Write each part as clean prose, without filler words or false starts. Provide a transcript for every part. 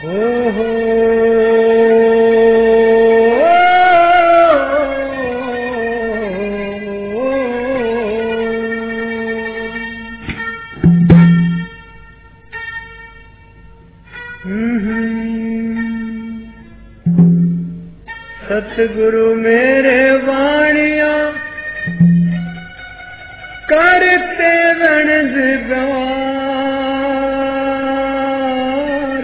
सतगुरु मेरे वाणिया करते रणज गवार,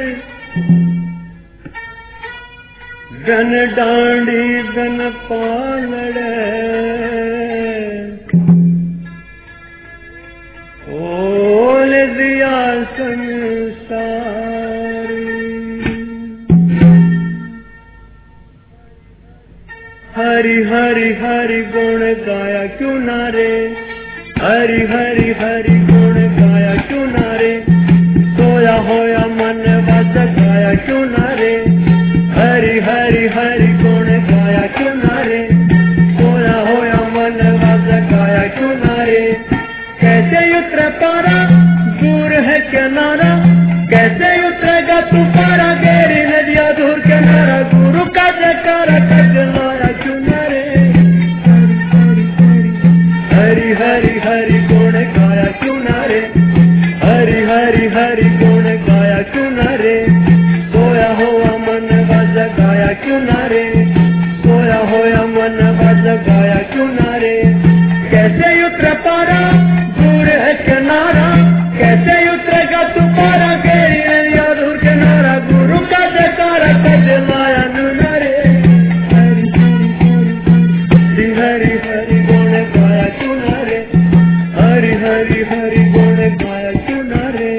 गन डांडी गन पालड़े ओल दिया संसार। हरि हरि हरि गुण गाया क्यों नारे, हरि हरि हरि गुण गाया क्यों नारे, सोया होया मन बस गाया क्यों नारे, हरि हरि हरि गुण गाया क्यों नारे, सोया होया मन बस गाया क्यों नारे। कैसे उतरे पारा दूर है किनारा, कैसे उतरेगा तू पारा गहरी नदिया दूर किनारा, गुरु का जयकारा कजलाया क्यों नारे, हरि हरि हरि गुण गाया क्यों नारे, हरि हरि हरि गुण गाया क्यों नारे, सोया हुआ मन बस गाया क्यों नारे, सोया हुआ मन बस गाया क्यों नारे। कैसे उतरे पारा दूर है किनारा, कैसे उतरेगा तू पारा गहरी नदिया दूर किनारा, गुरु का जयकारा कजलाया क्यों नारे, हरि हरि हरि गुण गाया क्यों नारे, हरि हरि हरि गुण गाया क्यों नारे।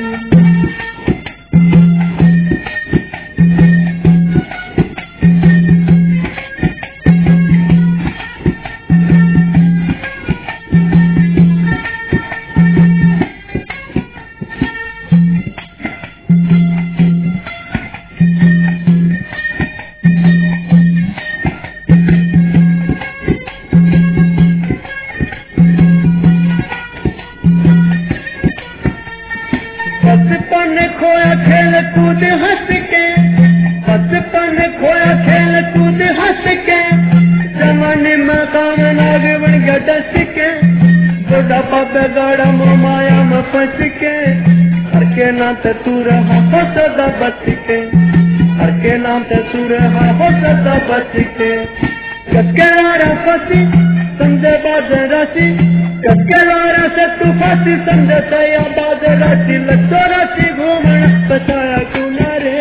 बचपन खोया खेल कूद हंस के, बचपन खोया खेल कूद हंस के, जवानी में काम नाग बन गया डस के, बुढ़ापा बेगाड़ा माया में फंस के, हर के नाम ते तू रहा हो सदा बच के, हर के नाम ते तू रहा हो सदा बच के। कसके लारा फंसी समझे बाज राशि, कसके लारा से तू फंसी समझे सया बाज राशि, लट्टो राशि घूमना बचाया क्यों नारे,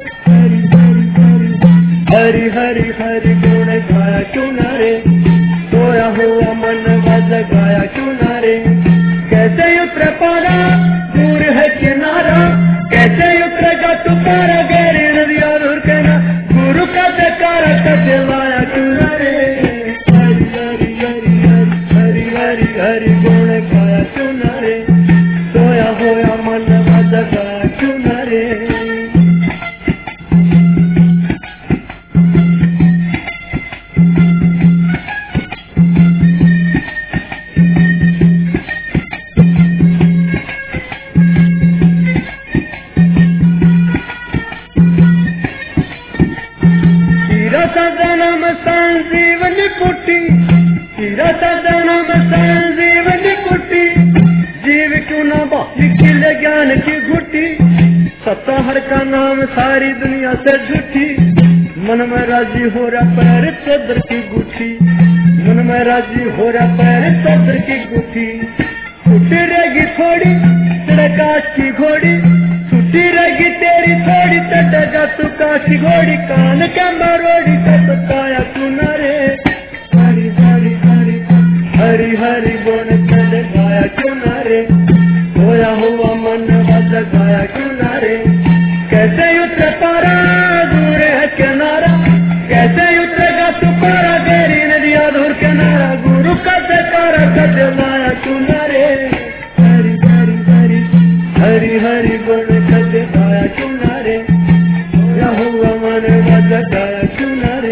हरि हरि हरि गुण गाया क्यों नारे, सोया हुआ मन बस गाया क्यों नारे। कैसे उतरे पारा दूर है किनारा, कैसे उतरेगा तू पारा गहरी नदिया दूर कहना, गुरु का जयकारा कजलाया क्यों नारे, हरि हरि हरि हरि हरि हरि गुण गाया क्यों नारे, सोया होया मन बस गाया क्यों नारे। जन्म संजीवनी कुटी, तेरा जन्म संजीवनी कुटी, जीव क्यों ना निखिल ज्ञान की घुटी, सत्ताहर का नाम सारी दुनिया से झूठी, मन में राजी हो रहा पैर चदर की गुठी, मन में राजी हो रहा पैर चदर की गुठी। छुट्टी रहेगी थोड़ी तेरे काश की घोड़ी, छुट्टी रहेगी तेरी थोड़ी चढ़ेगा तू काशी घोड़ी, कान का मरोड़ी तब काया तू नारे, हरि हरि हरि हरि हरि गुण चढ़ गाया क्यों नारे, सोया हुआ मन बस गाया क्यों नारे। कैसे उतरे पारा दूर है किनारा, कैसे उतरेगा तू पारा गहरी नदिया दूर किनारा, गुरु का जयकारा कजलाया क्यों नारे, हरि हरि हरि हरि हरि गुण कज गाया क्यों नारे, सोया हुआ मन बस गाया क्यों नारे।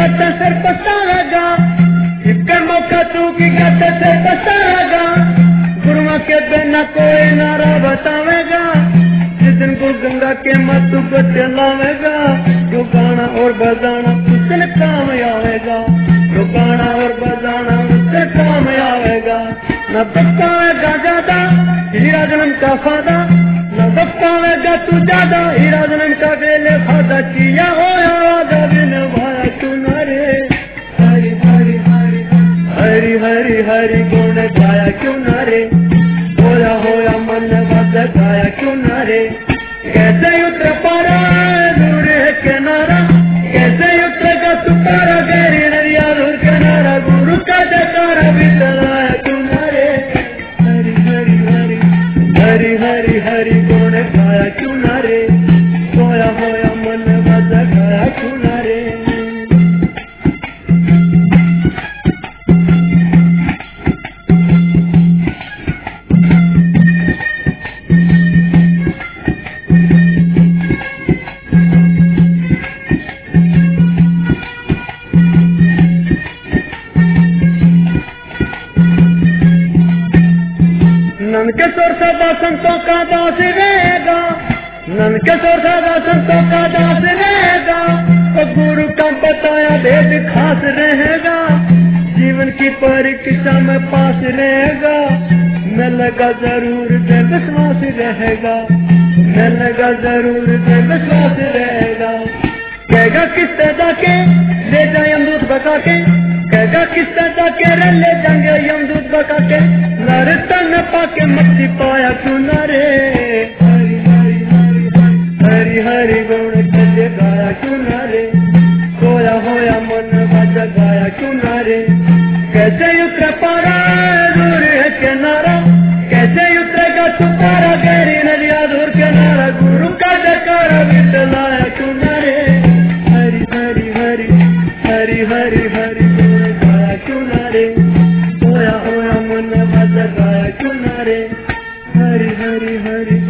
गट सिर पसारेगा, एक मौका तू की गट सिर पसारेगा, गुरुआ के बिना कोई नारा बतावेगा, जिस दिन को गंगा के मतु को चलावेगा, जो गाना और बजाना उस दिन काम आवेगा, जो गाना और बजाना उससे काम आवेगा। न बचावेगा ज्यादा हीरा जन्म का फायदा, न बचावेगा तू ज्यादा हीरा जन्म का बेले फायदा, किया होया वादा बिन भाया चुनारे, हरि हरि हरि हरि हरि हरि गुण गाया क्यों नारे, होया होया मन बद गाया क्यों नारे, कैसे उतर पारा दूर है किनारा, कैसे उतरेगा तू पारा गहरी नदिया दूर किनारा, गुरु का जयकारा भी चलाया क्यों नारे, हरि हरि हरि हरि हरि हरि गुण गाया क्यों नारे, होया होया मन बद गाया क्यों नारे। नन के सोर सदा संतों का दास रहेगा, नन के सोर सदा संतों का दास रहेगा, तो गुरु का बताया भेद खास रहेगा, जीवन की परीक्षा में पास रहेगा, मिलेगा जरूर से विश्वास रहेगा, मिलेगा जरूर से विश्वास रहेगा। कहेगा किससे जाके ले जाए यमदूत बका के, कहेगा किससे जाके ले जाएंगे यमदूत बका के, नरता न पाके मुक्ति पाया क्यों नारे, हरि हरि हरि हरि हरि गुण कजे गाया क्यों नारे, सोया होया मन बज गाया क्यों नारे, कैसे उतर पारा दूर है किनारा, कैसे उतरेगा तू पारा गहरी नदिया दूर किनारा, गुरु का जयकारा भी चलाया क्यों नारे, हरि हरि हरि हरि हरि हरि गुण गाया क्यों नारे, होया होया मन बज गाया क्यों नारे, हरि हरि हरि